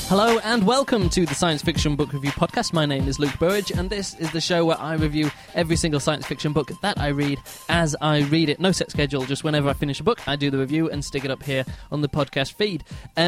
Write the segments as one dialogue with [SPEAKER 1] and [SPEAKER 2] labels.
[SPEAKER 1] Hello and welcome to the Science Fiction Book Review Podcast. My name is Luke Burridge, and this is the show where I review every single science fiction book that I read as I read it. No set schedule, just whenever I finish a book, I do the review and stick it up here on the podcast feed.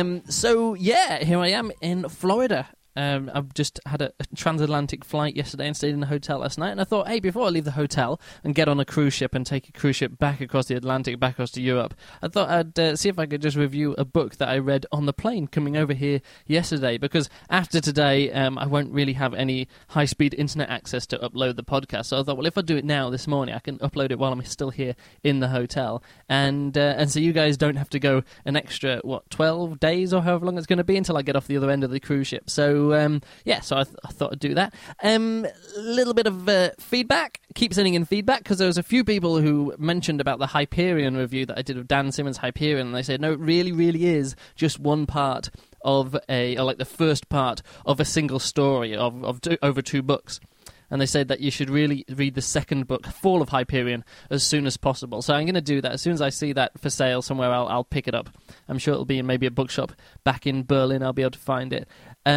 [SPEAKER 1] Here I am in Florida. I've just had a transatlantic flight yesterday and stayed in a hotel last night, and I thought, hey, before I leave the hotel and get on a cruise ship and take a cruise ship back across the Atlantic, back across to Europe, I thought I'd see if I could just review a book that I read on the plane coming over here yesterday, because after today, I won't really have any high-speed internet access to upload the podcast, so I thought, well, if I do it now this morning, I can upload it while I'm still here in the hotel, and so you guys don't have to go an extra, 12 days or however long it's going to be until I get off the other end of the cruise ship, so I thought I'd do that. Little bit of feedback. Keep sending in feedback, because there was a few people who mentioned about the Hyperion review that I did of Dan Simmons' Hyperion, and they said, no, it really, really is just one part of the first part of a single story of over two books. And they said that you should really read the second book, Fall of Hyperion, as soon as possible. So I'm going to do that. As soon as I see that for sale somewhere, I'll pick it up. I'm sure it'll be in maybe a bookshop back in Berlin. I'll be able to find it.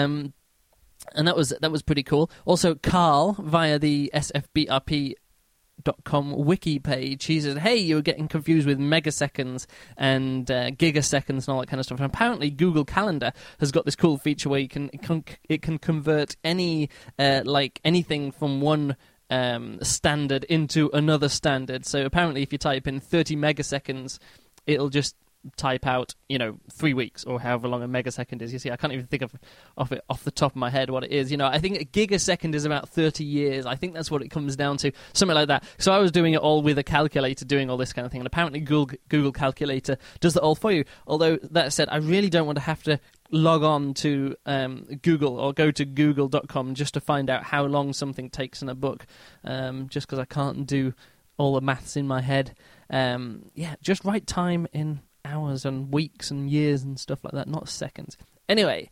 [SPEAKER 1] And that was pretty cool. Also, Carl, via the sfbrp.com wiki page, he said, hey, you were getting confused with megaseconds and gigaseconds and all that kind of stuff. And apparently Google Calendar has got this cool feature where it can convert any anything from one standard into another standard. So apparently if you type in 30 megaseconds, it'll just type out 3 weeks or however long a megasecond is. You see, I can't even think of it off the top of my head what it is. I think a gigasecond is about 30 years. I think that's what it comes down to, something like that. So I was doing it all with a calculator, doing all this kind of thing, and apparently Google Calculator does it all for you. Although that said, I really don't want to have to log on to Google or go to google.com just to find out how long something takes in a book, just because I can't do all the maths in my head. Just write time in hours and weeks and years and stuff like that, not seconds. Anyway,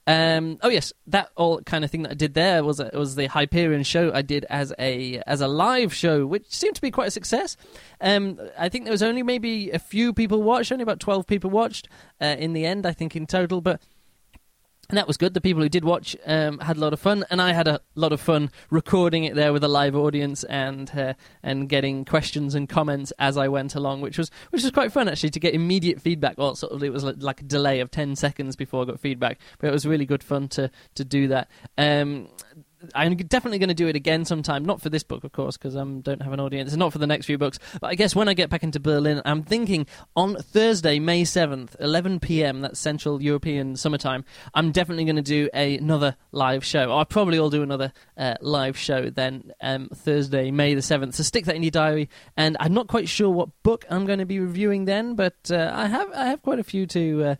[SPEAKER 1] that all kind of thing that I did there was the Hyperion show I did as a live show, which seemed to be quite a success. I think there was only maybe a few people watched, only about 12 people watched in the end, I think, in total, and that was good. The people who did watch had a lot of fun, and I had a lot of fun recording it there with a live audience and getting questions and comments as I went along, which was quite fun actually, to get immediate feedback. Well, it was like a delay of 10 seconds before I got feedback, but it was really good fun to do that. I'm definitely going to do it again sometime, not for this book, of course, because I don't have an audience, and not for the next few books, but I guess when I get back into Berlin, I'm thinking on Thursday, May 7th, 11 p.m, that's Central European summertime, I'm definitely going to do another live show. I'll probably will do another live show then, Thursday, May the 7th, so stick that in your diary, and I'm not quite sure what book I'm going to be reviewing then, but I have quite a few to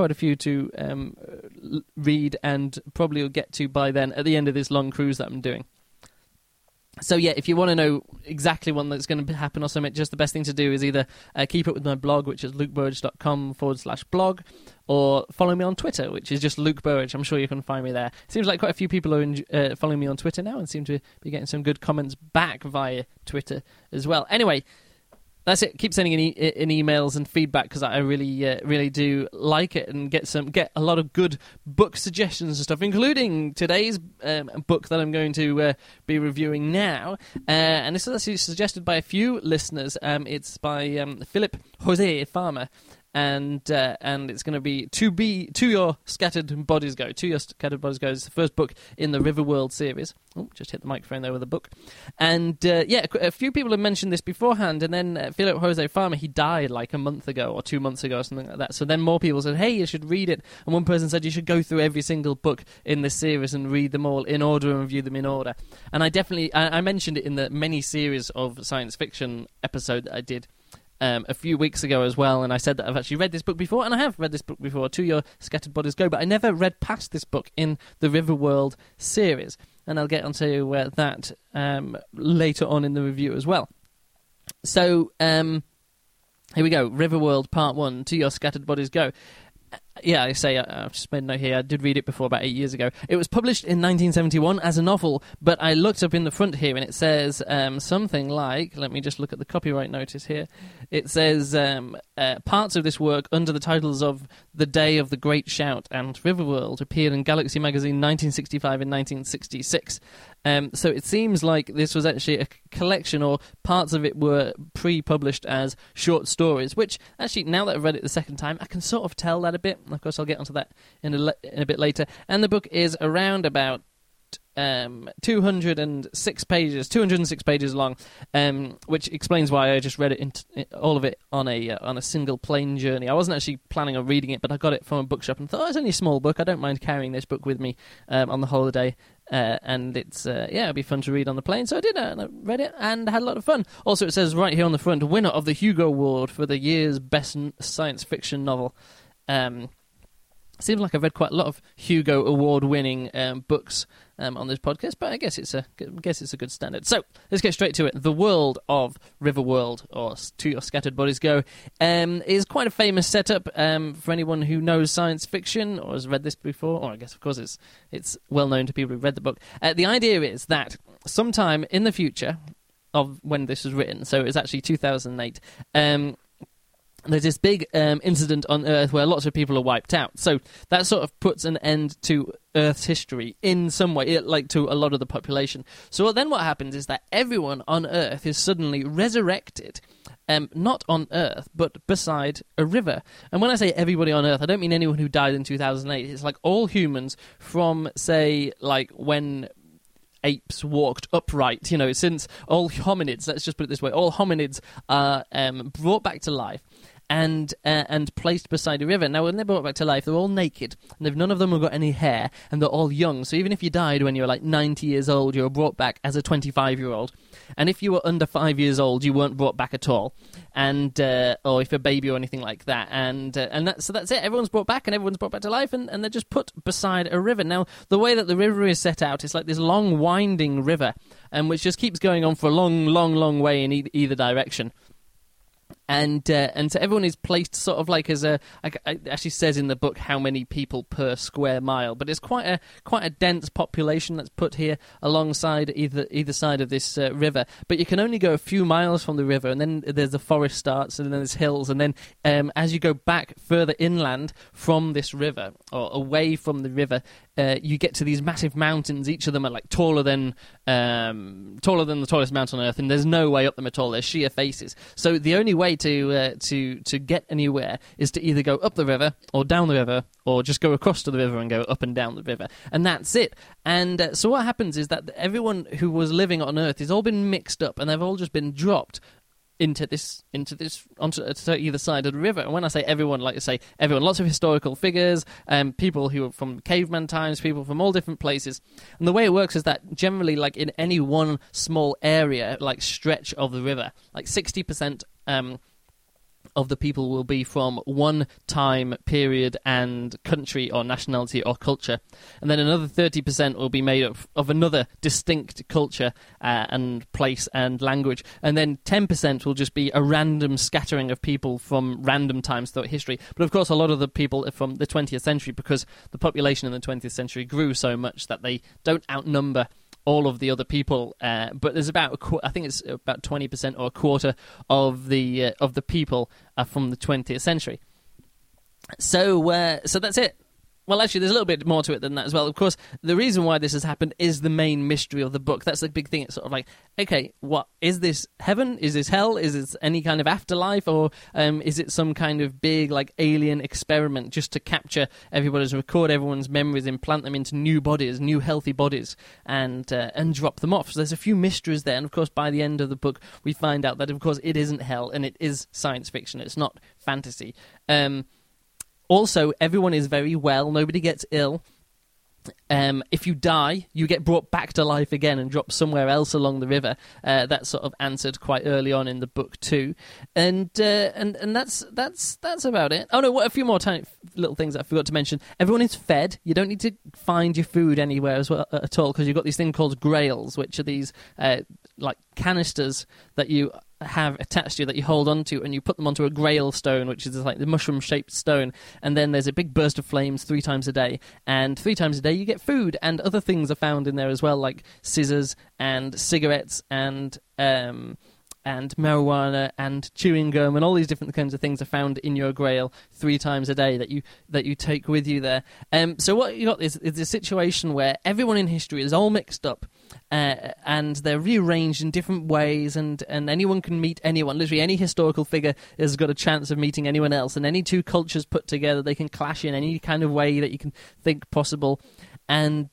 [SPEAKER 1] read, and probably will get to by then at the end of this long cruise that I'm doing. So yeah, if you want to know exactly when that's going to happen or something, just the best thing to do is either keep up with my blog, which is lukeburridge.com/blog, or follow me on Twitter, which is just Luke Burridge. I'm sure you can find me there. Seems like quite a few people are following me on Twitter now and seem to be getting some good comments back via Twitter as well. Anyway, that's it. Keep sending in emails and feedback, because I really do like it, and get a lot of good book suggestions and stuff, including today's book that I'm going to be reviewing now. And this is actually suggested by a few listeners. It's by Philip Jose Farmer. And it's going to be To Your Scattered Bodies Go. To Your Scattered Bodies Go is the first book in the Riverworld series. Oh, just hit the microphone there with a book. And a few people have mentioned this beforehand, and then Philip Jose Farmer, he died like a month ago or 2 months ago or something like that. So then more people said, hey, you should read it. And one person said you should go through every single book in this series and read them all in order and review them in order. And I mentioned it in the many series of science fiction episode that I did a few weeks ago as well, and I said that I've actually read this book before, and I have read this book before, To Your Scattered Bodies Go, but I never read past this book in the Riverworld series, and I'll get onto that later on in the review as well. So, here we go, Riverworld Part 1, To Your Scattered Bodies Go. Yeah, I've just made a note here. I did read it before about 8 years ago. It was published in 1971 as a novel, but I looked up in the front here and it says something like, let me just look at the copyright notice here. It says parts of this work under the titles of The Day of the Great Shout and Riverworld appeared in Galaxy magazine 1965 and 1966. So it seems like this was actually a collection, or parts of it were pre-published as short stories, which actually, now that I've read it the second time, I can sort of tell that a bit. Of course, I'll get onto that in a bit later. And the book is around about 206 pages long, which explains why I just read it all of it on a single plane journey. I wasn't actually planning on reading it, but I got it from a bookshop and thought, it's only a small book. I don't mind carrying this book with me on the holiday. And it's it'd be fun to read on the plane. So I did, and I read it and had a lot of fun. Also, it says right here on the front, winner of the Hugo Award for the year's best science fiction novel. Seems like I've read quite a lot of Hugo Award-winning books on this podcast, but I guess it's a good standard. So let's get straight to it. The world of Riverworld, or To Your Scattered Bodies Go, is quite a famous setup for anyone who knows science fiction or has read this before. Or I guess, of course, it's well known to people who've read the book. The idea is that sometime in the future of when this was written, so it's actually 2008. There's this big incident on Earth where lots of people are wiped out. So that sort of puts an end to Earth's history in some way, like to a lot of the population. So then what happens is that everyone on Earth is suddenly resurrected, not on Earth, but beside a river. And when I say everybody on Earth, I don't mean anyone who died in 2008. It's like all humans from, say, like when apes walked upright, since all hominids, let's just put it this way, all hominids are brought back to life and placed beside a river. Now, when they're brought back to life, they're all naked, and none of them have got any hair, and they're all young. So even if you died when you were like 90 years old, you were brought back as a 25-year-old. And if you were under 5 years old, you weren't brought back at all. And or if you're a baby or anything like that. So that's it. Everyone's brought back, and everyone's brought back to life, and they're just put beside a river. Now, the way that the river is set out, it's like this long, winding river, which just keeps going on for a long, long, long way in either direction. And so everyone is placed sort of like as it actually says in the book how many people per square mile, but it's quite a dense population that's put here alongside either side of this river. But you can only go a few miles from the river, and then there's the forest starts, and then there's hills, and then as you go back further inland from this river or away from the river, you get to these massive mountains. Each of them are like taller than the tallest mountain on Earth, and there's no way up them at all. They're sheer faces. So the only way to get anywhere is to either go up the river or down the river, or just go across to the river and go up and down the river, and that's it. And so what happens is that everyone who was living on Earth has all been mixed up, and they've all just been dropped onto either side of the river. And when I say everyone, like I say everyone, lots of historical figures, people who are from caveman times, people from all different places. And the way it works is that generally, like in any one small area, like stretch of the river, like 60% of the people will be from one time period and country or nationality or culture, and then another 30% will be made up of another distinct culture and place and language, and then 10% will just be a random scattering of people from random times throughout history. But of course, a lot of the people are from the 20th century, because the population in the 20th century grew so much that they don't outnumber all of the other people, but there's I think it's about 20% or a quarter of the people are from the 20th century. So that's it. Well, actually, there's a little bit more to it than that as well. Of course, the reason why this has happened is the main mystery of the book. That's the big thing. It's sort of like, okay, what is this? Heaven? Is this hell? Is this any kind of afterlife? Or is it some kind of big, like, alien experiment just to capture everybody's, record everyone's memories, implant them into new bodies, new healthy bodies, and drop them off? So there's a few mysteries there. And, of course, by the end of the book, we find out that, of course, it isn't hell, and it is science fiction. It's not fantasy. Also, everyone is very well. Nobody gets ill. If you die, you get brought back to life again and dropped somewhere else along the river. That's sort of answered quite early on in the book too, and that's about it. Oh no, a few more tiny little things I forgot to mention. Everyone is fed. You don't need to find your food anywhere as well at all, because you've got these things called grails, which are these like canisters that you have attached to you that you hold on to, and you put them onto a grail stone, which is like the mushroom-shaped stone, and then there's a big burst of flames 3 times a day, and 3 times a day you get food, and other things are found in there as well, like scissors and cigarettes and marijuana and chewing gum, and all these different kinds of things are found in your grail 3 times a day that you take with you there. So what you got is a situation where everyone in history is all mixed up, and they're rearranged in different ways, and anyone can meet anyone. Literally any historical figure has got a chance of meeting anyone else, and any 2 cultures put together, they can clash in any kind of way that you can think possible. And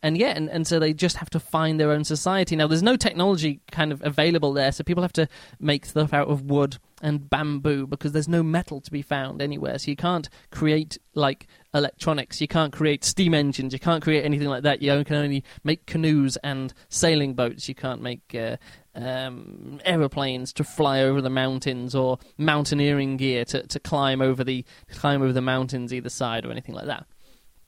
[SPEAKER 1] so they just have to find their own society. Now, there's no technology kind of available there, so people have to make stuff out of wood and bamboo because there's no metal to be found anywhere. So you can't create, like, electronics. You can't create steam engines. You can't create anything like that. You can only make canoes and sailing boats. You can't make aeroplanes to fly over the mountains, or mountaineering gear to climb over the mountains either side, or anything like that.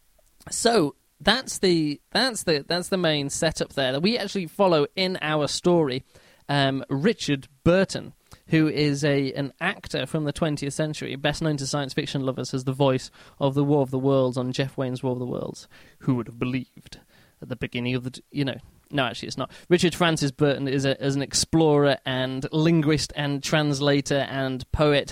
[SPEAKER 1] So that's the main setup there that we actually follow in our story. Richard Burton, who is an actor from the 20th century, best known to science fiction lovers as the voice of the War of the Worlds on Jeff Wayne's War of the Worlds. Who would have believed at the beginning of the, No, actually, it's not. Richard Francis Burton is an explorer and linguist and translator and poet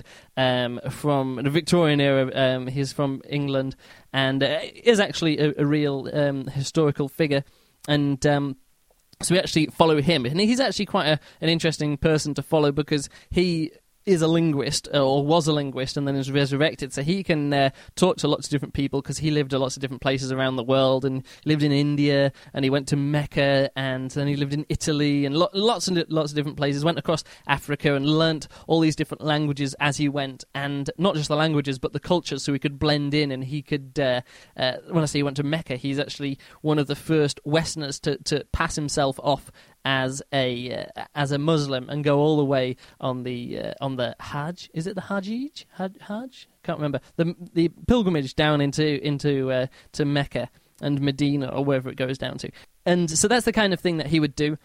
[SPEAKER 1] from the Victorian era. He's from England and is actually a real historical figure. And so we actually follow him. And he's actually quite an interesting person to follow because he is a linguist, or was a linguist, and then is resurrected. So he can talk to lots of different people because he lived in lots of different places around the world, and lived in India, and he went to Mecca, and then he lived in Italy, and lots of different places. Went across Africa and learnt all these different languages as he went, and not just the languages but the cultures, so he could blend in. And he could, when I say he went to Mecca, he's actually one of the first Westerners to pass himself off as a Muslim and go all the way on the Hajj. Is it the Hajj? Hajj? Can't remember. The pilgrimage down into to Mecca and Medina, or wherever it goes down to. And so that's the kind of thing that he would do.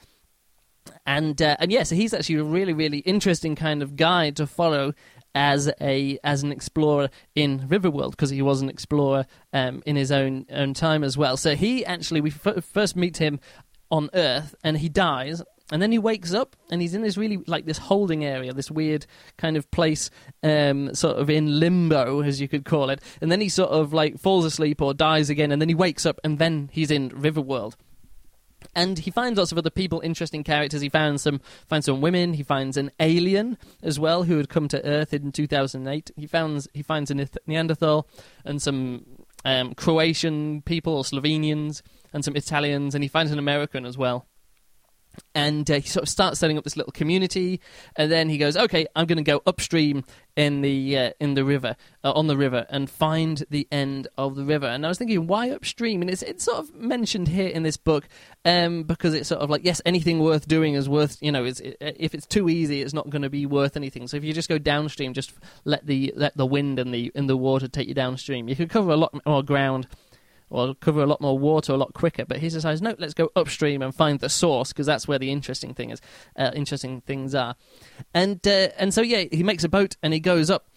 [SPEAKER 1] And yeah, so he's actually a really, really interesting kind of guy to follow as an explorer in Riverworld, because he was an explorer in his own time as well. So he actually, we first meet him on Earth, and he dies, and then he wakes up, and he's in this really, like, this holding area, this weird kind of place, sort of in limbo, as you could call it, and then he sort of, like, falls asleep or dies again, and then he wakes up, and then he's in Riverworld. And he finds lots of other people, interesting characters. He finds some women. He finds an alien as well who had come to Earth in 2008. He finds a Neanderthal and some Croatian people, or Slovenians, and some Italians, and he finds an American as well. And he sort of starts setting up this little community, and then he goes, okay, I'm going to go upstream in the river, on the river, and find the end of the river. And I was thinking, why upstream? And it's sort of mentioned here in this book, because it's sort of like, yes, anything worth doing is worth, if it's too easy, it's not going to be worth anything. So if you just go downstream, just let the wind and the water take you downstream, you could cover a lot more ground, or cover a lot more water a lot quicker. But he decides, no, let's go upstream and find the source, because that's where the interesting things are. And so, yeah, he makes a boat and he goes up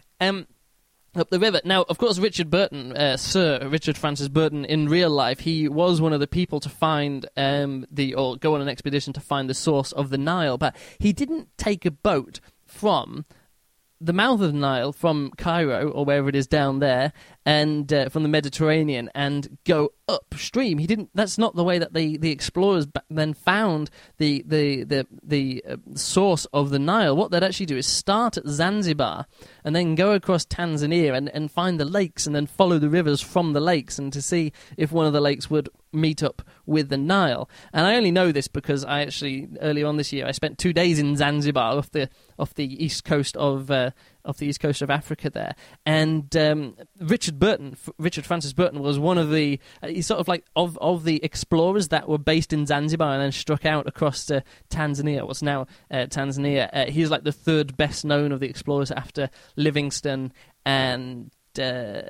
[SPEAKER 1] the river. Now, of course, Richard Burton, Sir Richard Francis Burton, in real life, he was one of the people to find or go on an expedition to find the source of the Nile. But he didn't take a boat from the mouth of the Nile, from Cairo, or wherever it is down there, and from the Mediterranean, and go upstream. He didn't. That's not the way that the explorers then found the source of the Nile. What they'd actually do is start at Zanzibar, and then go across Tanzania, and find the lakes, and then follow the rivers from the lakes, and to see if one of the lakes would meet up with the Nile. And I only know this because I actually, earlier on this year, I spent 2 days in Zanzibar, off the east coast of Africa there. And Richard Francis Burton was one of the he's sort of like of the explorers that were based in Zanzibar and then struck out across to Tanzania, what's now Tanzania. He's like the third best known of the explorers after Livingstone and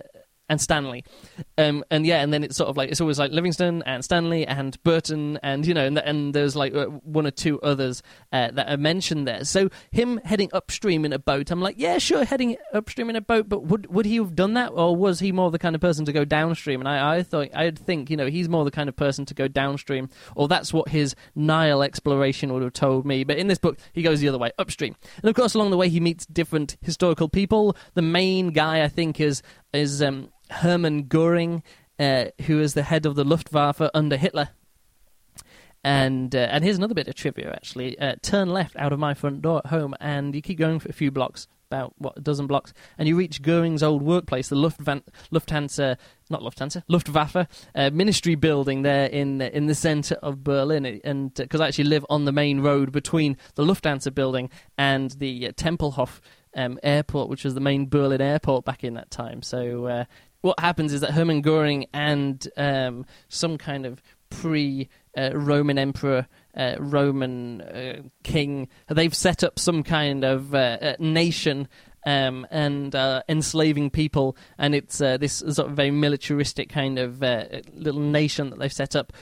[SPEAKER 1] and Stanley, and then it's sort of like it's always like Livingston and Stanley and Burton, and and there's like one or two others that are mentioned there. So him heading upstream in a boat, I'm like, yeah, sure, heading upstream in a boat, but would he have done that, or was he more the kind of person to go downstream? And I'd think he's more the kind of person to go downstream, or that's what his Nile exploration would have told me. But in this book, he goes the other way, upstream, and of course along the way he meets different historical people. The main guy, I think, is Hermann Göring, who is the head of the Luftwaffe under Hitler. And here's another bit of trivia, actually. Turn left out of my front door at home, and you keep going for a few blocks, about, a dozen blocks, and you reach Göring's old workplace, the Luftwaffe ministry building there in the centre of Berlin. And because I actually live on the main road between the Lufthansa building and the Tempelhof airport, which was the main Berlin airport back in that time. So what happens is that Hermann Göring and some kind of pre-Roman emperor, Roman king, they've set up some kind of nation and enslaving people, and it's this sort of very militaristic kind of little nation that they've set up,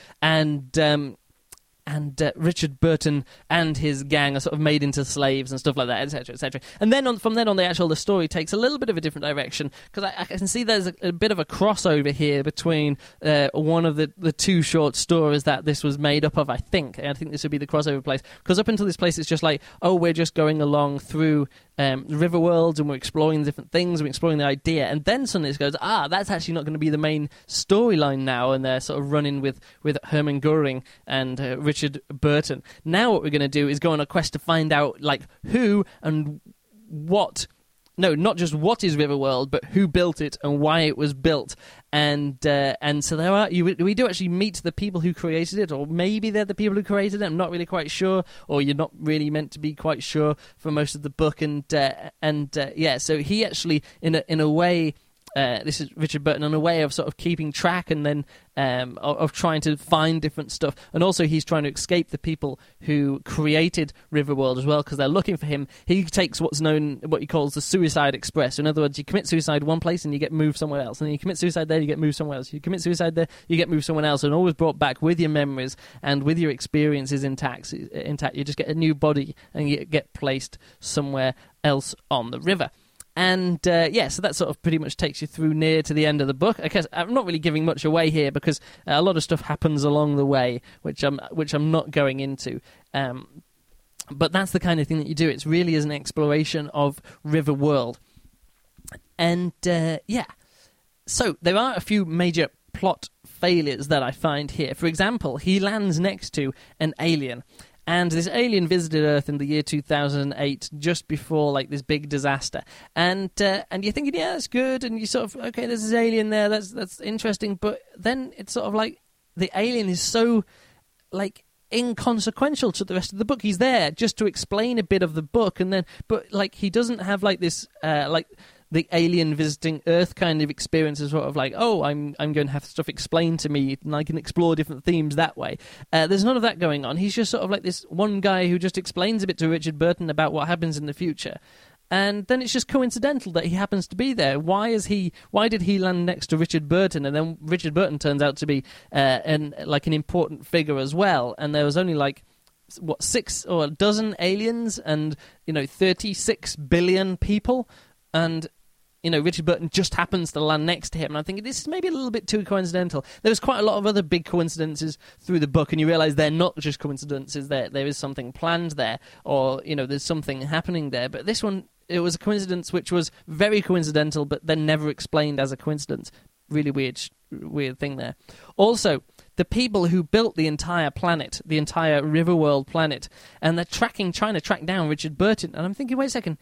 [SPEAKER 1] and Richard Burton and his gang are sort of made into slaves and stuff like that, etc., etc. And then from then on, the story takes a little bit of a different direction, because I can see there's a bit of a crossover here between one of the two short stories that this was made up of, I think. And I think this would be the crossover place, because up until this place, it's just like, oh, we're just going along through river worlds, and we're exploring different things, we're exploring the idea, and then suddenly it goes, that's actually not going to be the main storyline now, and they're sort of running with Hermann Göring and Richard Burton. Now what we're going to do is go on a quest to find out like who and what. No, not just what is Riverworld, but who built it and why it was built. And so we do actually meet the people who created it, or maybe they're the people who created it. I'm not really quite sure, or you're not really meant to be quite sure for most of the book. So he actually, in a way. This is Richard Burton on a way of sort of keeping track, and then of trying to find different stuff. And also he's trying to escape the people who created Riverworld as well, because they're looking for him. He takes what he calls the Suicide Express. In other words, you commit suicide one place and you get moved somewhere else. And then you commit suicide there, you get moved somewhere else. You commit suicide there, you get moved somewhere else. And always brought back with your memories and with your experiences intact. You just get a new body and you get placed somewhere else on the river. And so that sort of pretty much takes you through near to the end of the book. I guess I'm not really giving much away here, because a lot of stuff happens along the way, which I'm not going into. But that's the kind of thing that you do. It really is an exploration of Riverworld. And so there are a few major plot failures that I find here. For example, he lands next to an alien. And this alien visited Earth in the year 2008, just before like this big disaster. And you're thinking, yeah, that's good. And you sort of, okay, there's this alien there. That's interesting. But then it's sort of like the alien is so like inconsequential to the rest of the book. He's there just to explain a bit of the book, but like he doesn't have like this like the alien visiting Earth kind of experience is sort of like, oh, I'm going to have stuff explained to me, and I can explore different themes that way. There's none of that going on. He's just sort of like this one guy who just explains a bit to Richard Burton about what happens in the future. And then it's just coincidental that he happens to be there. Why did he land next to Richard Burton? And then Richard Burton turns out to be an important figure as well. And there was only like 6 or a dozen aliens, and 36 billion people, and Richard Burton just happens to land next to him. And I'm thinking, this is maybe a little bit too coincidental. There's quite a lot of other big coincidences through the book, and you realise they're not just coincidences. There is something planned there, or, there's something happening there. But this one, it was a coincidence which was very coincidental, but then never explained as a coincidence. Really weird thing there. Also, the people who built the entire planet, the entire Riverworld planet, and they're trying to track down Richard Burton. And I'm thinking, wait a second,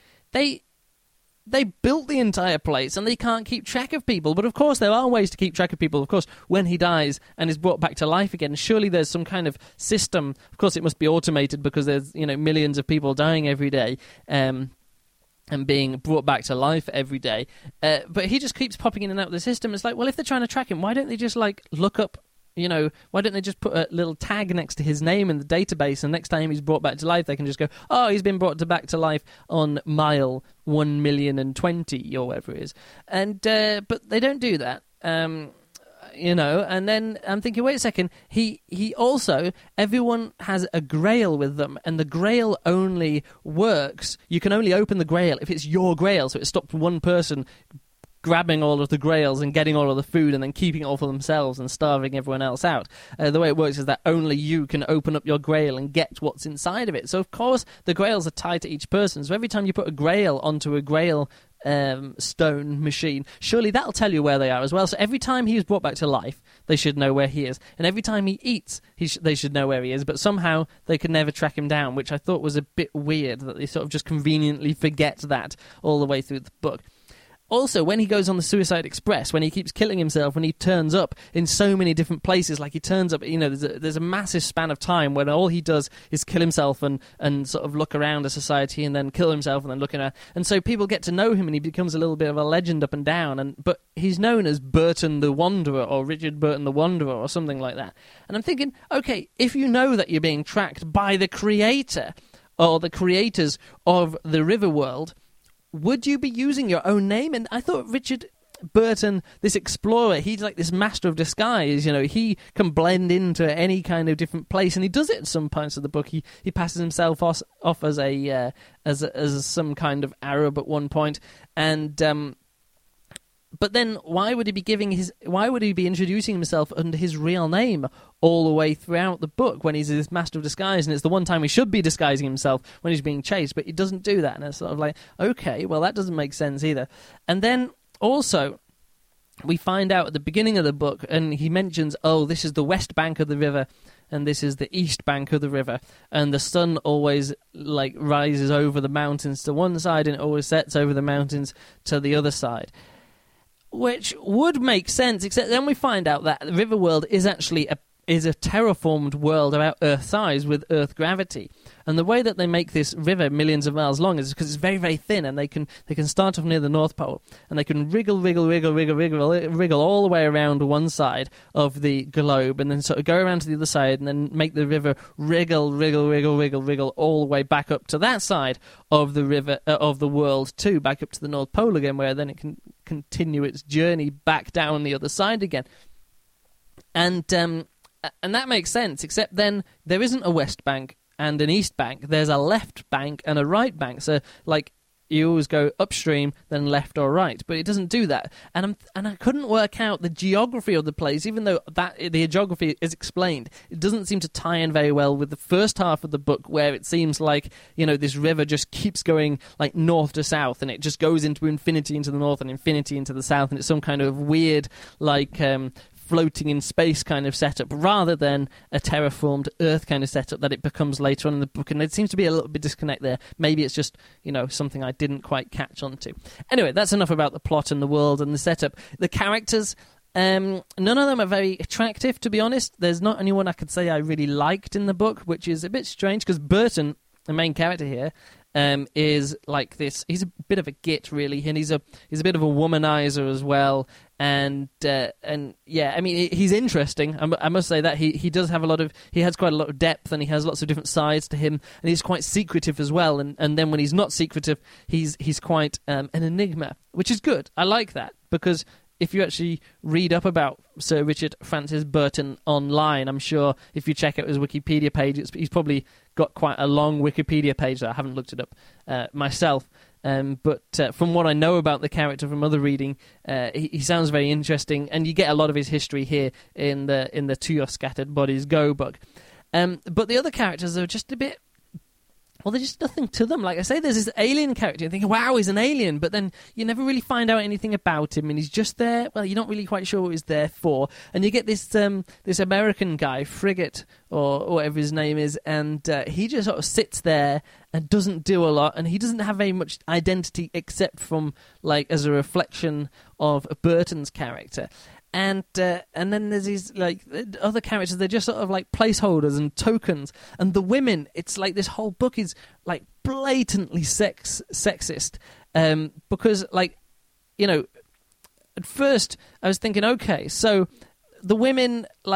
[SPEAKER 1] They built the entire place, and they can't keep track of people. But of course, there are ways to keep track of people. Of course, when he dies and is brought back to life again, surely there's some kind of system. Of course, it must be automated, because there's millions of people dying every day, and being brought back to life every day. But he just keeps popping in and out of the system. It's like, well, if they're trying to track him, why don't they just like look up why don't they just put a little tag next to his name in the database, and next time he's brought back to life, they can just go, oh, he's been brought back to life on mile 1,020,020 or whatever it is. And but they don't do that. And then I'm thinking, wait a second, he also, everyone has a grail with them, and the grail only works, you can only open the grail if it's your grail, so it stops one person grabbing all of the grails and getting all of the food and then keeping it all for themselves and starving everyone else out. The way it works is that only you can open up your grail and get what's inside of it. So, of course, the grails are tied to each person. So every time you put a grail onto a grail stone machine, surely that'll tell you where they are as well. So every time he is brought back to life, they should know where he is. And every time he eats, they should know where he is. But somehow they could never track him down, which I thought was a bit weird, that they sort of just conveniently forget that all the way through the book. Also, when he goes on the Suicide Express, when he keeps killing himself, when he turns up in so many different places, like he turns up, there's a massive span of time when all he does is kill himself and sort of look around a society and then kill himself and then look around. And so people get to know him and he becomes a little bit of a legend up and down. But he's known as Burton the Wanderer or Richard Burton the Wanderer or something like that. And I'm thinking, okay, if you know that you're being tracked by the creator or the creators of the Riverworld, would you be using your own name? And I thought Richard Burton, this explorer, he's like this master of disguise. He can blend into any kind of different place, and he does it at some points of the book. He passes himself off as as some kind of Arab at one point, and but then why would he be introducing himself under his real name all the way throughout the book when he's this master of disguise? And it's the one time he should be disguising himself, when he's being chased, but he doesn't do that. And it's sort of like, okay, well, that doesn't make sense either. And then also, we find out at the beginning of the book, and he mentions, oh, this is the west bank of the river, and this is the east bank of the river, and the sun always rises over the mountains to one side, and it always sets over the mountains to the other side. Which would make sense, except then we find out that the Riverworld is actually a terraformed world about Earth size with Earth gravity. And the way that they make this river millions of miles long is because it's very, very thin, and they can start off near the North Pole, and they can wriggle all the way around one side of the globe, and then sort of go around to the other side, and then make the river wriggle all the way back up to that side of the river of the world too, back up to the North Pole again, where then it can continue its journey back down the other side again. And that makes sense, except then there isn't a west bank and an east bank. There's a left bank and a right bank. So, you always go upstream, then left or right. But it doesn't do that. And I couldn't work out the geography of the place, even though the geography is explained. It doesn't seem to tie in very well with the first half of the book, where it seems like, this river just keeps going north to south, and it just goes into infinity into the north and infinity into the south, and it's some kind of weird, floating in space kind of setup, rather than a terraformed Earth kind of setup that it becomes later on in the book. And there seems to be a little bit disconnect there. Maybe it's just, something I didn't quite catch on to. Anyway, that's enough about the plot and the world and the setup. The characters, none of them are very attractive, to be honest. There's not anyone I could say I really liked in the book, which is a bit strange, because Burton, the main character here, is like this. He's a bit of a git, really, and he's a bit of a womanizer as well. And yeah, I mean, he's interesting. I must say that he does have he has quite a lot of depth, and he has lots of different sides to him, and he's quite secretive as well. And then when he's not secretive, he's quite an enigma, which is good. I like that, because if you actually read up about Sir Richard Francis Burton online, I'm sure if you check out his Wikipedia page, he's probably got quite a long Wikipedia page that I haven't looked it up myself. But from what I know about the character from other reading, he sounds very interesting, and you get a lot of his history here in the To Your Scattered Bodies Go book. But the other characters are just a bit... Well, there's just nothing to them. Like I say, there's this alien character. You think, wow, he's an alien. But then you never really find out anything about him. And he's just there. Well, you're not really quite sure what he's there for. And you get this this American guy, Frigate, or whatever his name is. And he just sort of sits there and doesn't do a lot. And he doesn't have very much identity except from, as a reflection of Burton's character. And then there's these other characters. They're just sort of placeholders and tokens. And the women, it's like this whole book is blatantly sexist. Because at first I was thinking, okay, so the women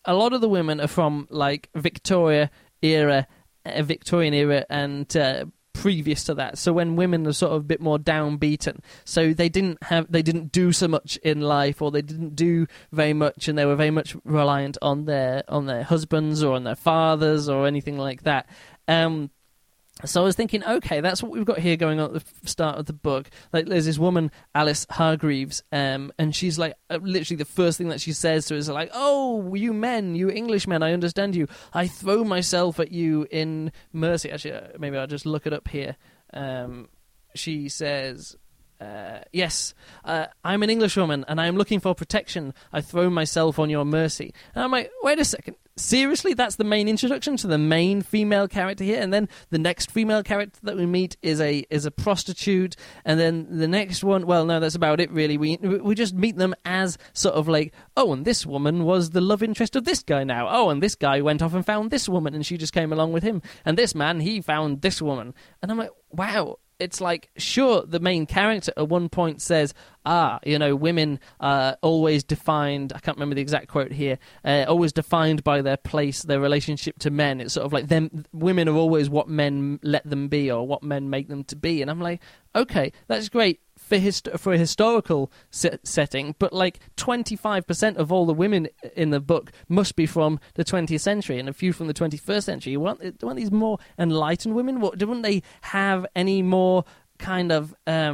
[SPEAKER 1] a lot of the women are from like Victorian era, and previous to that. So when women are sort of a bit more downbeaten, so they didn't do so much in life, or they didn't do very much, and they were very much reliant on their husbands or on their fathers or anything like that. So I was thinking, okay, that's what we've got here going on at the start of the book. Like, there's this woman, Alice Hargreaves, and she's like, literally the first thing that she says to her is like, "Oh, you men, you Englishmen, I understand you. I throw myself at you in mercy." Actually, maybe I'll just look it up here. She says, "Yes, I'm an Englishwoman, and I am looking for protection. I throw myself on your mercy." And I'm like, wait a second. Seriously, that's the main introduction to the main female character here, and then the next female character that we meet is a prostitute, and then the next one, well, no, that's about it really. We just meet them as sort of like, oh, and this woman was the love interest of this guy now. Oh, and this guy went off and found this woman, and she just came along with him. And this man, he found this woman. And I'm like, wow. It's like, sure, the main character at one point says, women are always defined, I can't remember the exact quote here, always defined by their place, their relationship to men. It's sort of like women are always what men let them be, or what men make them to be. And I'm like, okay, that's great for a historical setting, but like 25% of all the women in the book must be from the 20th century, and a few from the 21st century. You want these more enlightened women? Wouldn't they have any more kind of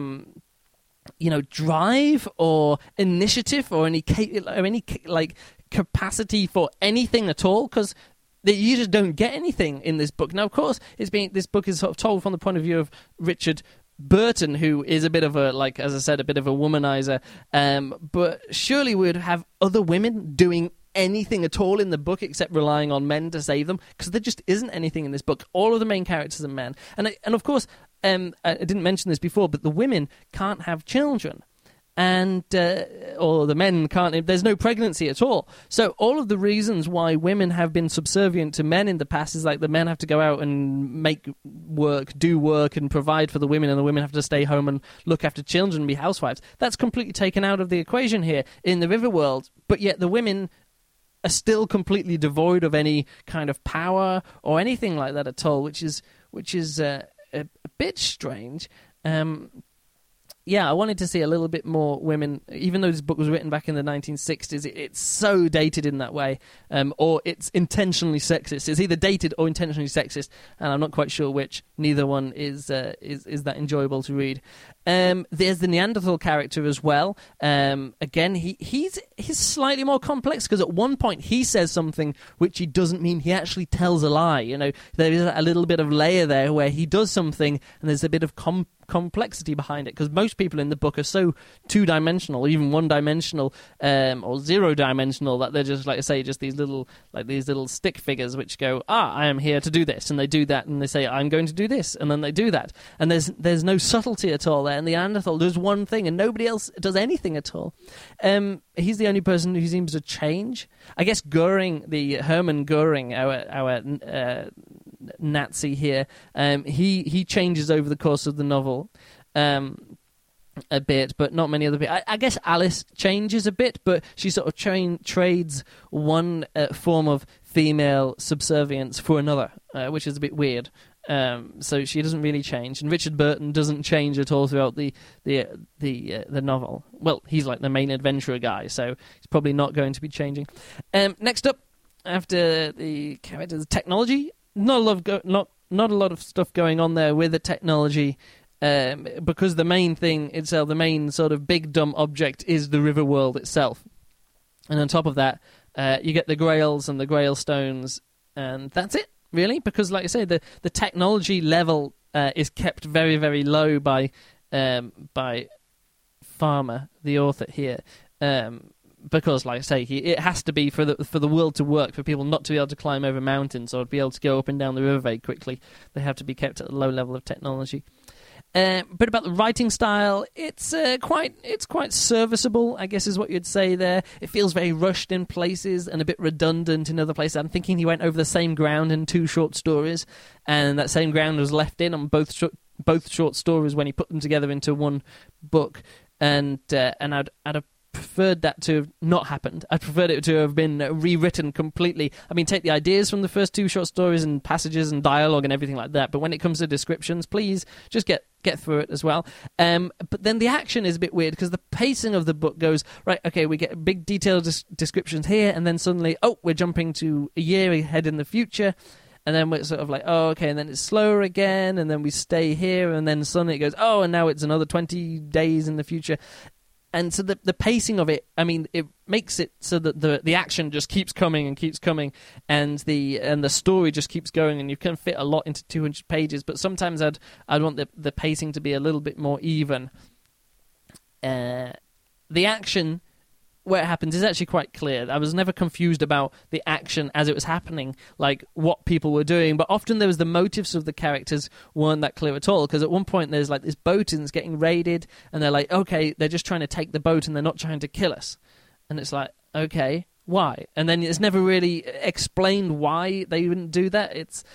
[SPEAKER 1] drive or initiative, or any like capacity for anything at all? Because you just don't get anything in this book. Now, of course, this book is sort of told from the point of view of Richard Burton, who is a bit of a, like, as I said, a bit of a womanizer. But surely we would have other women doing anything at all in the book except relying on men to save them, because there just isn't anything in this book. All of the main characters are men. And of course, I didn't mention this before, but the women can't have children. And or the men can't. There's no pregnancy at all. So all of the reasons why women have been subservient to men in the past is like the men have to go out and do work and provide for the women, and the women have to stay home and look after children and be housewives. That's completely taken out of the equation here in the Riverworld. But yet the women are still completely devoid of any kind of power or anything like that at all, which is a bit strange. Yeah, I wanted to see a little bit more women, even though this book was written back in the 1960s. It's so dated in that way, or it's intentionally sexist. It's either dated or intentionally sexist, and I'm not quite sure which. Neither one is that enjoyable to read. There's the Neanderthal character as well. Again, he's slightly more complex, because at one point he says something which he doesn't mean. He actually tells a lie. There is a little bit of layer there where he does something, and there's a bit of complexity behind it, because most people in the book are so two-dimensional, even one-dimensional, or zero-dimensional, that they're just, like I say, just these little stick figures which go, I am here to do this, and they do that, and they say, I'm going to do this, and then they do that, and there's no subtlety at all there. In the Neanderthal, there's one thing, and nobody else does anything at all. He's the only person who seems to change. I guess Hermann Goering, our Nazi here, he changes over the course of the novel a bit, but not many other people. I guess Alice changes a bit, but she sort of trades one form of female subservience for another, which is a bit weird. So she doesn't really change, and Richard Burton doesn't change at all throughout the novel. Well, he's like the main adventurer guy, so he's probably not going to be changing. Next up, after the characters, technology. Not a lot of stuff going on there with the technology, because the main thing itself, the main sort of big dumb object, is the Riverworld itself. And on top of that, you get the Grails and the Grail Stones, and that's it, really. Because, like I say, the technology level is kept very, very low by Farmer, the author here. Because, like I say, it has to be for the world to work, for people not to be able to climb over mountains or to be able to go up and down the river very quickly. They have to be kept at a low level of technology. But about the writing style, it's quite serviceable, I guess is what you'd say there. It feels very rushed in places and a bit redundant in other places. I'm thinking he went over the same ground in 2 short stories, and that same ground was left in on both short stories when he put them together into one book. And I'd preferred that to have not happened. I preferred it to have been rewritten completely. I mean, take the ideas from the first 2 short stories and passages and dialogue and everything like that, but when it comes to descriptions, please just get through it as well. But then the action is a bit weird because the pacing of the book goes, right, okay, we get big detailed descriptions here, and then suddenly, we're jumping to a year ahead in the future. And then we're sort of like, okay, and then it's slower again, and then we stay here, and then suddenly it goes, and now it's another 20 days in the future. And so the pacing of it, I mean, it makes it so that the action just keeps coming, and the story just keeps going, and you can fit a lot into 200 pages. But sometimes I'd want the pacing to be a little bit more even. The action, where it happens, is actually quite clear. I was never confused about the action as it was happening, like what people were doing, but often there was the motives of the characters weren't that clear at all, because at one point there's like this boat and it's getting raided, and they're like, okay, they're just trying to take the boat and they're not trying to kill us. And it's like, okay, why? And then it's never really explained why they wouldn't do that. It's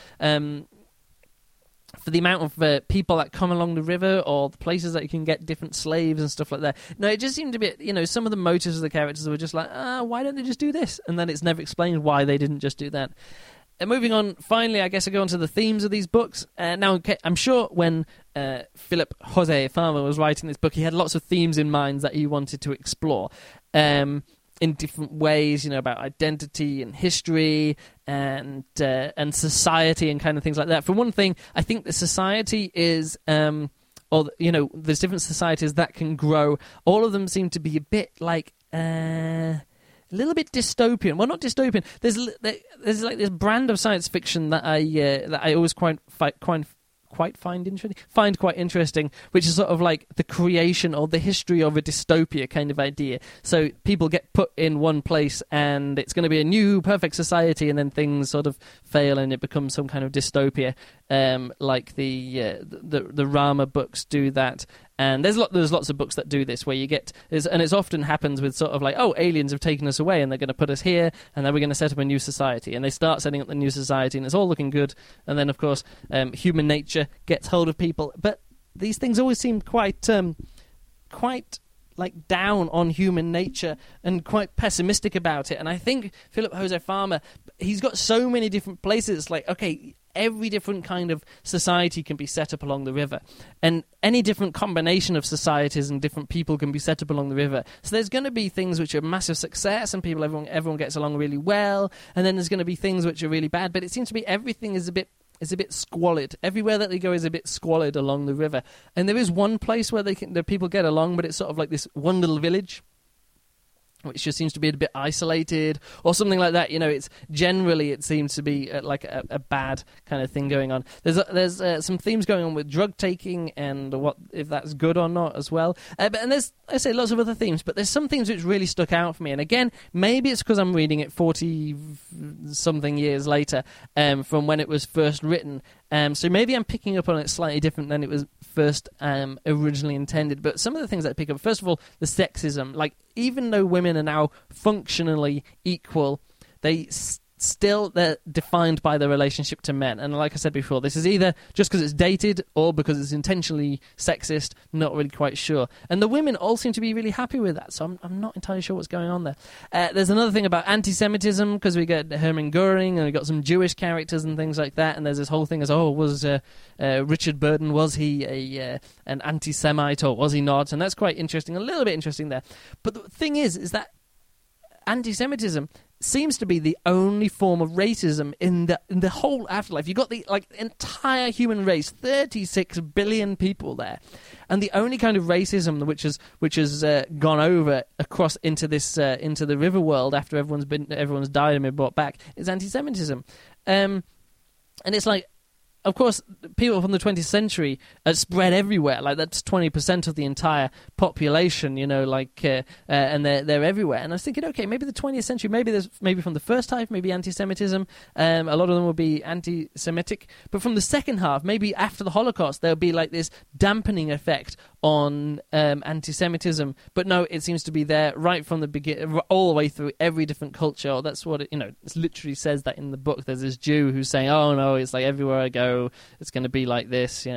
[SPEAKER 1] for the amount of people that come along the river, or the places that you can get different slaves and stuff like that. No, it just seemed to be, some of the motives of the characters were just like, why don't they just do this? And then it's never explained why they didn't just do that. And moving on, finally, I guess I go on to the themes of these books. Now, okay, I'm sure when Philip Jose Farmer was writing this book, he had lots of themes in mind that he wanted to explore. In different ways, about identity and history and society and kind of things like that. For one thing, I think the society is, there's different societies that can grow. All of them seem to be a bit like a little bit dystopian. Well, not dystopian. There's like this brand of science fiction that I always find quite interesting, which is sort of like the creation or the history of a dystopia kind of idea. So people get put in one place and it's going to be a new perfect society, and then things sort of fail and it becomes some kind of dystopia, like the Rama books do that. And there's lots of books that do this, where you get, and it often happens with sort of like, aliens have taken us away and they're going to put us here, and then we're going to set up a new society. And they start setting up the new society and it's all looking good. And then, of course, human nature gets hold of people. But these things always seem quite like down on human nature and quite pessimistic about it. And I think Philip Jose Farmer, he's got so many different places. It's like, okay, every different kind of society can be set up along the river, and any different combination of societies and different people can be set up along the river. So there's going to be things which are massive success and everyone gets along really well, and then there's going to be things which are really bad. But it seems to be everything is a bit squalid. Everywhere that they go is a bit squalid along the river. And there is one place where the people get along, but it's sort of like this one little village, which just seems to be a bit isolated or something like that. It's generally, it seems to be like a bad kind of thing going on. There's some themes going on with drug taking and what if that's good or not as well. And there's, I say, lots of other themes, but there's some themes which really stuck out for me. And again, maybe it's because I'm reading it 40-something years later from when it was first written. So maybe I'm picking up on it slightly different than it was first originally intended. But some of the things that I pick up, first of all, the sexism. Like, even though women are now functionally equal, they're defined by their relationship to men. And like I said before, this is either just because it's dated or because it's intentionally sexist, not really quite sure. And the women all seem to be really happy with that, so I'm not entirely sure what's going on there. There's another thing about anti-Semitism, because we get Hermann Goering, and we got some Jewish characters and things like that, and there's this whole thing as, was Richard Burton, was he an anti-Semite or was he not? And that's quite interesting, a little bit interesting there. But the thing is that anti-Semitism seems to be the only form of racism in the whole afterlife. You've got the entire human race, 36 billion people there, and the only kind of racism which has gone over across into the river world after everyone's died and been brought back is anti-Semitism, and it's like, of course, people from the 20th century are spread everywhere. Like, that's 20% of the entire population, and they're everywhere. And I was thinking, okay, maybe the 20th century, maybe from the first half, maybe anti-Semitism, a lot of them will be anti-Semitic. But from the second half, maybe after the Holocaust, there'll be like this dampening effect on anti-Semitism. But no, it seems to be there right from the beginning, all the way through every different culture. That's what it literally says that in the book. There's this Jew who's saying, oh no, it's like everywhere I go, it's going to be like this,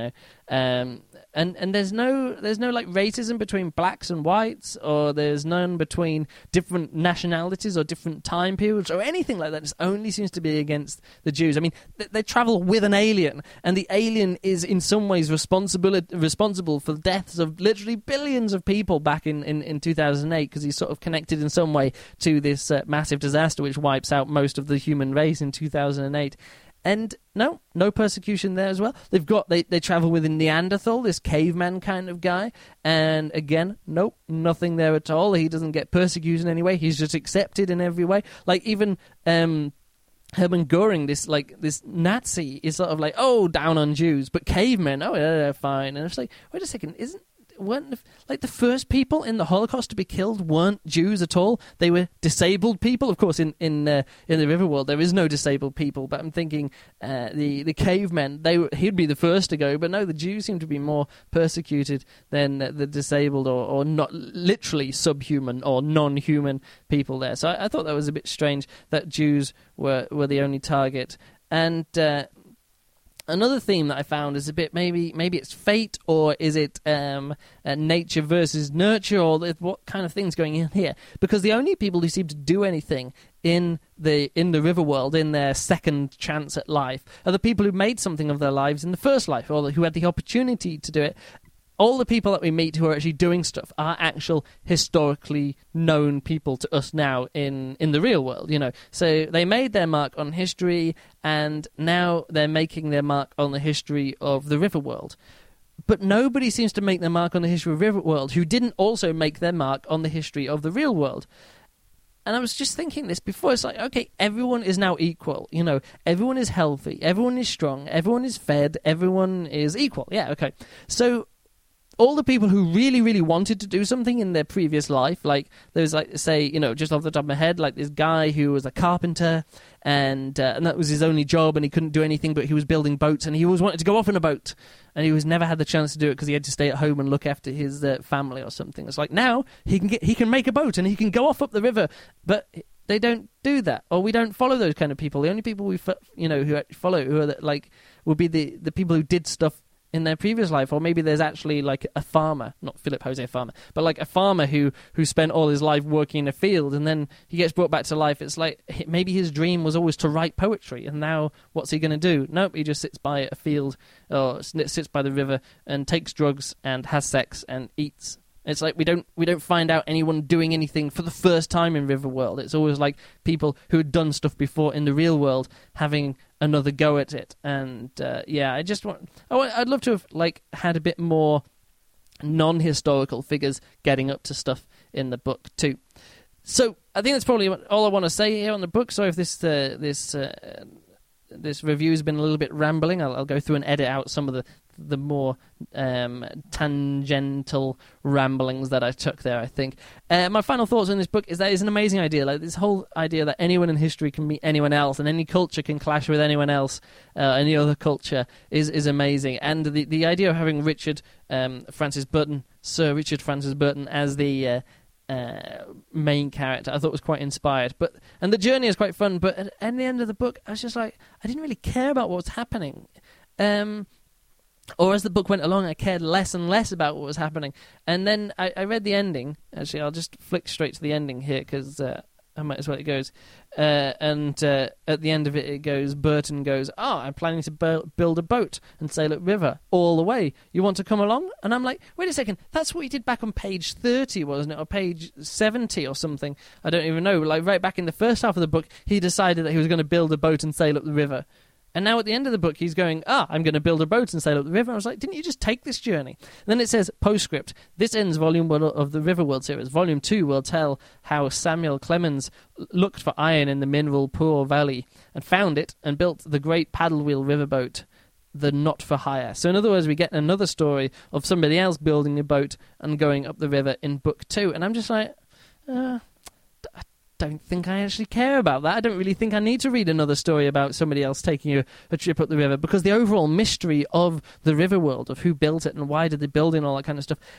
[SPEAKER 1] And there's no like racism between blacks and whites, or there's none between different nationalities or different time periods or anything like that. It only seems to be against the Jews. I mean, they travel with an alien, and the alien is in some ways responsible for the deaths of literally billions of people back in 2008, because he's sort of connected in some way to this massive disaster which wipes out most of the human race in 2008. And no persecution there as well. They travel with a Neanderthal, this caveman kind of guy, and again, nope, nothing there at all. He doesn't get persecuted in any way. He's just accepted in every way. Like even Hermann Göring, this Nazi, is sort of like, oh, down on Jews, but cavemen, oh, yeah, fine. And it's like, wait a second, weren't like the first people in the Holocaust to be killed weren't Jews at all? They were disabled people. Of course, in the Riverworld there is no disabled people, but I'm thinking the cavemen, he'd be the first to go. But no, the Jews seem to be more persecuted than the disabled or not literally subhuman or non-human people there. So I thought that was a bit strange that Jews were the only target. And another theme that I found is a bit maybe it's fate, or is it nature versus nurture, or what kind of thing's going in here? Because the only people who seem to do anything in the Riverworld, in their second chance at life, are the people who made something of their lives in the first life, or who had the opportunity to do it. All the people that we meet who are actually doing stuff are actual historically known people to us now in the real world, you know. So they made their mark on history, and now they're making their mark on the history of the Riverworld. But nobody seems to make their mark on the history of Riverworld who didn't also make their mark on the history of the real world. And I was just thinking this before. It's like, okay, everyone is now equal. You know, everyone is healthy, everyone is strong, everyone is fed, everyone is equal. Yeah, okay. So all the people who really, really wanted to do something in their previous life, like there was, like, say, you know, just off the top of my head, like this guy who was a carpenter, and that was his only job, and he couldn't do anything, but he was building boats, and he always wanted to go off in a boat, and he was never had the chance to do it because he had to stay at home and look after his family or something. It's like now he can make a boat and he can go off up the river, but they don't do that, or we don't follow those kind of people. The only people we who follow who are like would be the people who did stuff in their previous life. Or maybe there's actually like a farmer, not Philip Jose Farmer, but like a farmer who spent all his life working in a field, and then he gets brought back to life. It's like maybe his dream was always to write poetry, and now what's he going to do? Nope, he just sits by a field or sits by the river and takes drugs and has sex and eats. It's like we don't find out anyone doing anything for the first time in Riverworld. It's always like people who had done stuff before in the real world having another go at it. And I'd love to have like had a bit more non-historical figures getting up to stuff in the book too. So I think that's probably all I want to say here on the book. So if this review has been a little bit rambling, I'll go through and edit out some of the more tangential ramblings that I took there, I think. My final thoughts on this book is that it's an amazing idea. Like this whole idea that anyone in history can meet anyone else, and any culture can clash with anyone else, any other culture, is amazing. And the idea of having Sir Richard Francis Burton, as the main character, I thought was quite inspired. And the journey is quite fun, but at the end of the book, I was just like, I didn't really care about what was happening. Or as the book went along, I cared less and less about what was happening. And then I read the ending. Actually, I'll just flick straight to the ending here, because I might as well. It goes, and at the end of it, it goes, Burton goes, I'm planning to build a boat and sail up river all the way. You want to come along? And I'm like, wait a second, that's what he did back on page 30, wasn't it? Or page 70 or something. I don't even know. Like right back in the first half of the book, he decided that he was going to build a boat and sail up the river. And now at the end of the book, he's going, I'm going to build a boat and sail up the river. I was like, didn't you just take this journey? And then it says, postscript, this ends Volume 1 of the Riverworld series. Volume 2 will tell how Samuel Clemens looked for iron in the mineral poor valley and found it and built the great paddle wheel riverboat, the Not for Hire. So in other words, we get another story of somebody else building a boat and going up the river in book 2. And I'm just like, I don't think I actually care about that. I don't really think I need to read another story about somebody else taking a trip up the river, because the overall mystery of the Riverworld, of who built it and why did they build it and all that kind of stuff,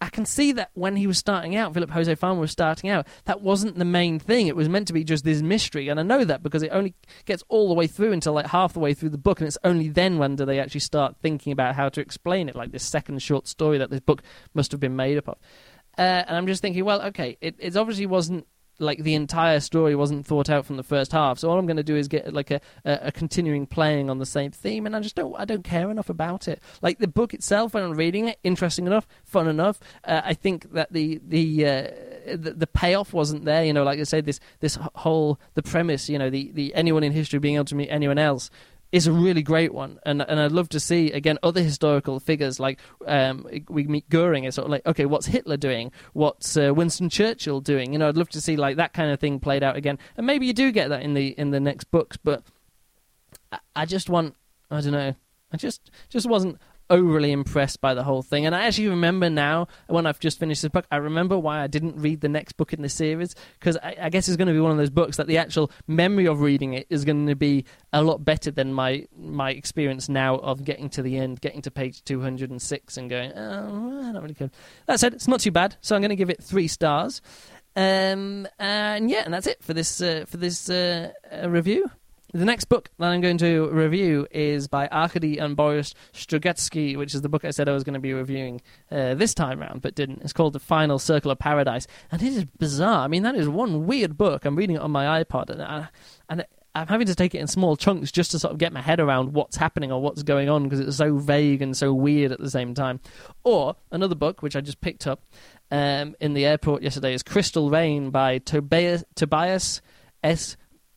[SPEAKER 1] I can see that when he was starting out, Philip Jose Farmer was starting out, that wasn't the main thing. It was meant to be just this mystery, and I know that because it only gets all the way through until like half the way through the book, and it's only then when do they actually start thinking about how to explain it, like this second short story that this book must have been made up of. And I'm just thinking, well, okay, it obviously wasn't, like the entire story wasn't thought out from the first half, so all I'm going to do is get like a continuing playing on the same theme, and I don't care enough about it. Like the book itself, when I'm reading it, interesting enough, fun enough. I think that the payoff wasn't there. You know, like I say, this whole the premise. You know, the anyone in history being able to meet anyone else is a really great one, and I'd love to see again other historical figures like we meet Goering. It's sort of like, okay, what's Hitler doing? What's Winston Churchill doing? You know, I'd love to see like that kind of thing played out again, and maybe you do get that in the next books. But I just want, I don't know, I just wasn't overly impressed by the whole thing. And I actually remember now, when I've just finished this book, I remember why I didn't read the next book in the series, because I guess it's going to be one of those books that the actual memory of reading it is going to be a lot better than my experience now of getting to the end, getting to page 206 and going, oh, I don't really care. That said, it's not too bad, so I'm going to give it 3 stars. And that's it for this review. The next book that I'm going to review is by Arkady and Boris Strugatsky, which is the book I said I was going to be reviewing this time round, but didn't. It's called The Final Circle of Paradise, and it is bizarre. I mean, that is one weird book. I'm reading it on my iPod, and I'm having to take it in small chunks just to sort of get my head around what's happening or what's going on, because it's so vague and so weird at the same time. Or another book, which I just picked up in the airport yesterday, is Crystal Rain by Tobias S.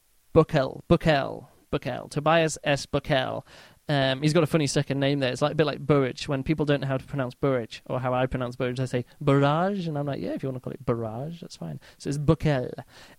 [SPEAKER 1] Buchel. Tobias S. Buchel. He's got a funny second name there. It's like a bit like Burridge. When people don't know how to pronounce Burridge, or how I pronounce Burridge, I say Barrage, and I'm like, yeah, if you want to call it Barrage, that's fine. So it's Buchel.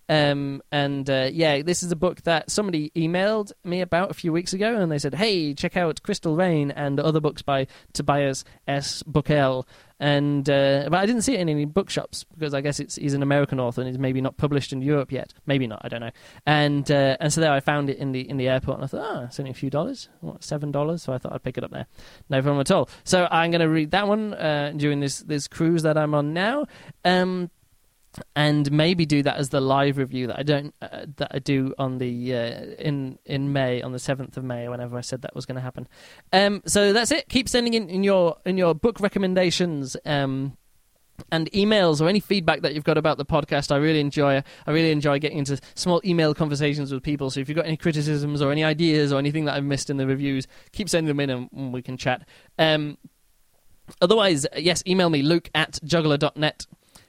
[SPEAKER 1] This is a book that somebody emailed me about a few weeks ago, and they said, hey, check out Crystal Rain and other books by Tobias S. Buchel. And but I didn't see it in any bookshops, because I guess he's an American author and he's maybe not published in Europe yet. Maybe not, I don't know. And so there I found it in the airport, and I thought, it's only a few dollars, $7, so I thought I'd pick it up there. No problem at all. So I'm going to read that one during this cruise that I'm on now. And maybe do that as the live review that I do on the in May, on the 7th of May, whenever I said that was going to happen. So that's it. Keep sending in your book recommendations and emails, or any feedback that you've got about the podcast. I really enjoy getting into small email conversations with people. So if you've got any criticisms or any ideas or anything that I've missed in the reviews, keep sending them in and we can chat. Otherwise, yes, email me, luke@juggler.net.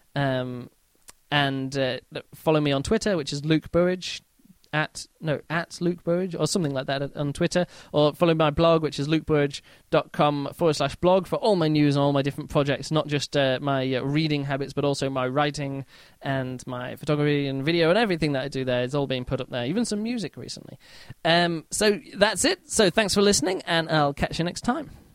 [SPEAKER 1] And follow me on Twitter, which is Luke Burridge, at Luke Burridge, or something like that on Twitter. Or follow my blog, which is lukeburridge.com/blog, for all my news and all my different projects, not just my reading habits, but also my writing and my photography and video and everything that I do there. It's all being put up there, even some music recently. So that's it. So thanks for listening, and I'll catch you next time.